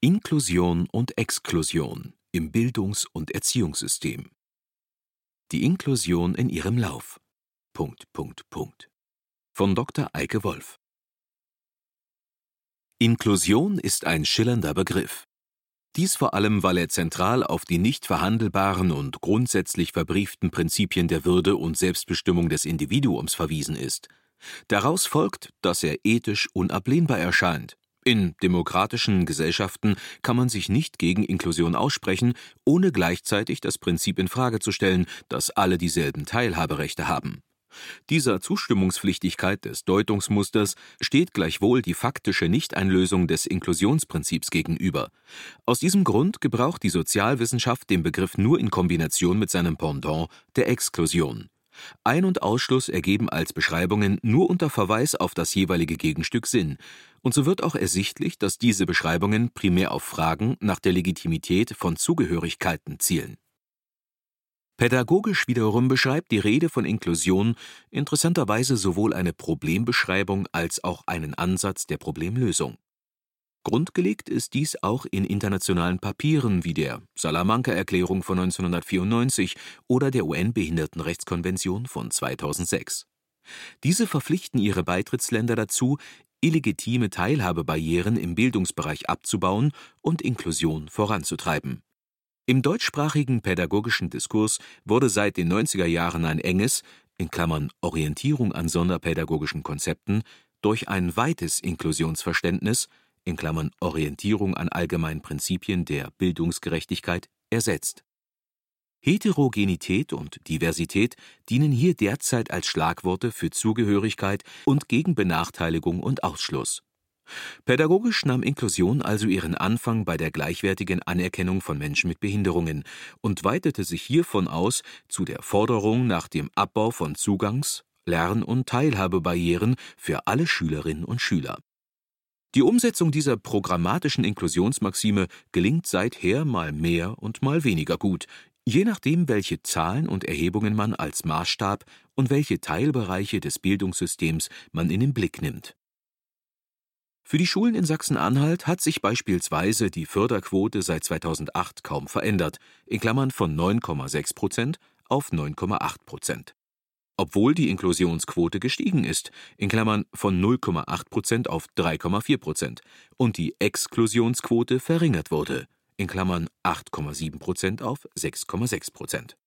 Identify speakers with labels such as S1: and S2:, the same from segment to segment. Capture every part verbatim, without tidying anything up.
S1: Inklusion und Exklusion im Bildungs- und Erziehungssystem. Die Inklusion in ihrem Lauf. Punkt, Punkt, Punkt. Von Doktor Eike Wolf. Inklusion ist ein schillernder Begriff. Dies vor allem, weil er zentral auf die nicht verhandelbaren und grundsätzlich verbrieften Prinzipien der Würde und Selbstbestimmung des Individuums verwiesen ist. Daraus folgt, dass er ethisch unablehnbar erscheint. In demokratischen Gesellschaften kann man sich nicht gegen Inklusion aussprechen, ohne gleichzeitig das Prinzip in Frage zu stellen, dass alle dieselben Teilhaberechte haben. Dieser Zustimmungspflichtigkeit des Deutungsmusters steht gleichwohl die faktische Nichteinlösung des Inklusionsprinzips gegenüber. Aus diesem Grund gebraucht die Sozialwissenschaft den Begriff nur in Kombination mit seinem Pendant, der Exklusion. Ein- und Ausschluss ergeben als Beschreibungen nur unter Verweis auf das jeweilige Gegenstück Sinn. Und so wird auch ersichtlich, dass diese Beschreibungen primär auf Fragen nach der Legitimität von Zugehörigkeiten zielen. Pädagogisch wiederum beschreibt die Rede von Inklusion interessanterweise sowohl eine Problembeschreibung als auch einen Ansatz der Problemlösung. Grundgelegt ist dies auch in internationalen Papieren wie der Salamanca-Erklärung von neunzehnhundertvierundneunzig oder der U N-Behindertenrechtskonvention von zweitausendsechs. Diese verpflichten ihre Beitrittsländer dazu, illegitime Teilhabebarrieren im Bildungsbereich abzubauen und Inklusion voranzutreiben. Im deutschsprachigen pädagogischen Diskurs wurde seit den neunziger Jahren ein enges in Klammern (Orientierung an sonderpädagogischen Konzepten) durch ein weites Inklusionsverständnis in Klammern (Orientierung an allgemeinen Prinzipien der Bildungsgerechtigkeit) ersetzt. Heterogenität und Diversität dienen hier derzeit als Schlagworte für Zugehörigkeit und gegen Benachteiligung und Ausschluss. Pädagogisch nahm Inklusion also ihren Anfang bei der gleichwertigen Anerkennung von Menschen mit Behinderungen und weitete sich hiervon aus zu der Forderung nach dem Abbau von Zugangs-, Lern- und Teilhabebarrieren für alle Schülerinnen und Schüler. Die Umsetzung dieser programmatischen Inklusionsmaxime gelingt seither mal mehr und mal weniger gut, je nachdem, welche Zahlen und Erhebungen man als Maßstab und welche Teilbereiche des Bildungssystems man in den Blick nimmt. Für die Schulen in Sachsen-Anhalt hat sich beispielsweise die Förderquote seit zweitausendacht kaum verändert, in Klammern von neun Komma sechs Prozent auf neun Komma acht Prozent. Obwohl die Inklusionsquote gestiegen ist, in Klammern von null Komma acht Prozent auf drei Komma vier Prozent, und die Exklusionsquote verringert wurde, in Klammern acht Komma sieben Prozent auf sechs Komma sechs Prozent.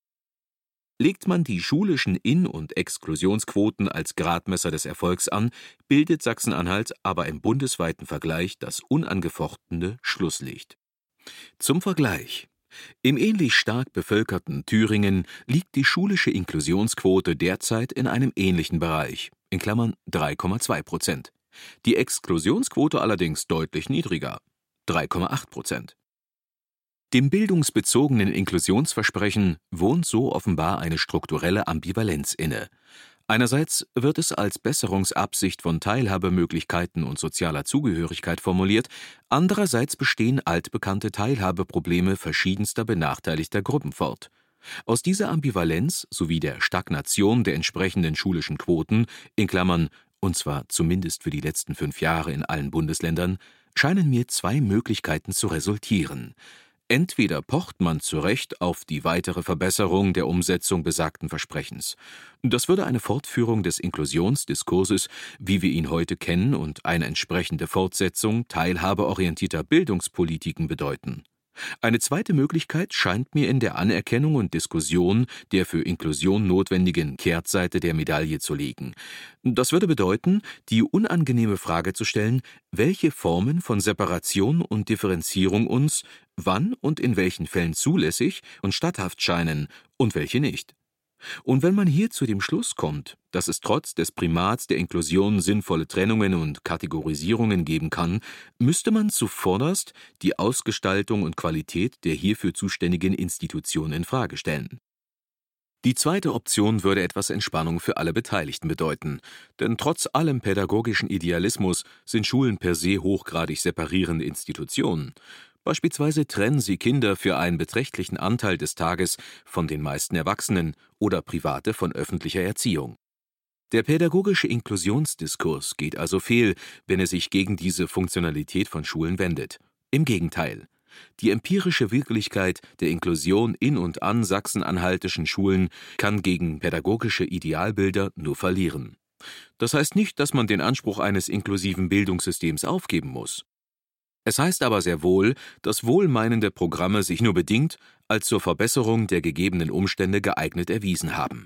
S1: Legt man die schulischen In- und Exklusionsquoten als Gradmesser des Erfolgs an, bildet Sachsen-Anhalt aber im bundesweiten Vergleich das unangefochtene Schlusslicht. Zum Vergleich: Im ähnlich stark bevölkerten Thüringen liegt die schulische Inklusionsquote derzeit in einem ähnlichen Bereich, in Klammern drei Komma zwei Prozent. Die Exklusionsquote allerdings deutlich niedriger, drei Komma acht Prozent. Dem bildungsbezogenen Inklusionsversprechen wohnt so offenbar eine strukturelle Ambivalenz inne. Einerseits wird es als Besserungsabsicht von Teilhabemöglichkeiten und sozialer Zugehörigkeit formuliert, andererseits bestehen altbekannte Teilhabeprobleme verschiedenster benachteiligter Gruppen fort. Aus dieser Ambivalenz sowie der Stagnation der entsprechenden schulischen Quoten, in Klammern, und zwar zumindest für die letzten fünf Jahre in allen Bundesländern, scheinen mir zwei Möglichkeiten zu resultieren. Entweder pocht man zu Recht auf die weitere Verbesserung der Umsetzung besagten Versprechens. Das würde eine Fortführung des Inklusionsdiskurses, wie wir ihn heute kennen, und eine entsprechende Fortsetzung teilhabeorientierter Bildungspolitiken bedeuten. Eine zweite Möglichkeit scheint mir in der Anerkennung und Diskussion der für Inklusion notwendigen Kehrtseite der Medaille zu liegen. Das würde bedeuten, die unangenehme Frage zu stellen, welche Formen von Separation und Differenzierung uns, wann und in welchen Fällen zulässig und statthaft scheinen und welche nicht. Und wenn man hier zu dem Schluss kommt, dass es trotz des Primats der Inklusion sinnvolle Trennungen und Kategorisierungen geben kann, müsste man zuvorderst die Ausgestaltung und Qualität der hierfür zuständigen Institutionen in Frage stellen. Die zweite Option würde etwas Entspannung für alle Beteiligten bedeuten, denn trotz allem pädagogischen Idealismus sind Schulen per se hochgradig separierende Institutionen. Beispielsweise trennen sie Kinder für einen beträchtlichen Anteil des Tages von den meisten Erwachsenen oder Private von öffentlicher Erziehung. Der pädagogische Inklusionsdiskurs geht also fehl, wenn er sich gegen diese Funktionalität von Schulen wendet. Im Gegenteil. Die empirische Wirklichkeit der Inklusion in und an sachsen-anhaltischen Schulen kann gegen pädagogische Idealbilder nur verlieren. Das heißt nicht, dass man den Anspruch eines inklusiven Bildungssystems aufgeben muss. Es heißt aber sehr wohl, dass wohlmeinende Programme sich nur bedingt als zur Verbesserung der gegebenen Umstände geeignet erwiesen haben.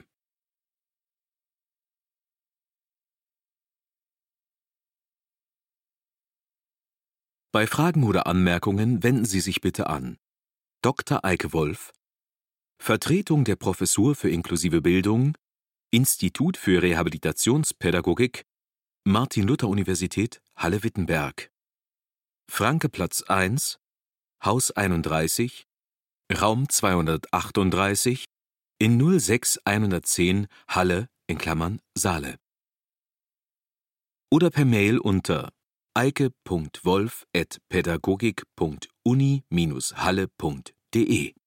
S1: Bei Fragen oder Anmerkungen wenden Sie sich bitte an Doktor Eike Wolf, Vertretung der Professur für inklusive Bildung, Institut für Rehabilitationspädagogik, Martin-Luther-Universität Halle-Wittenberg. Frankeplatz eins, Haus einunddreißig, Raum zweihundertachtunddreißig, in null sechs hundertzehn Halle (Saale). Oder per Mail unter eike punkt wolf at pädagogik punkt uni Bindestrich halle punkt de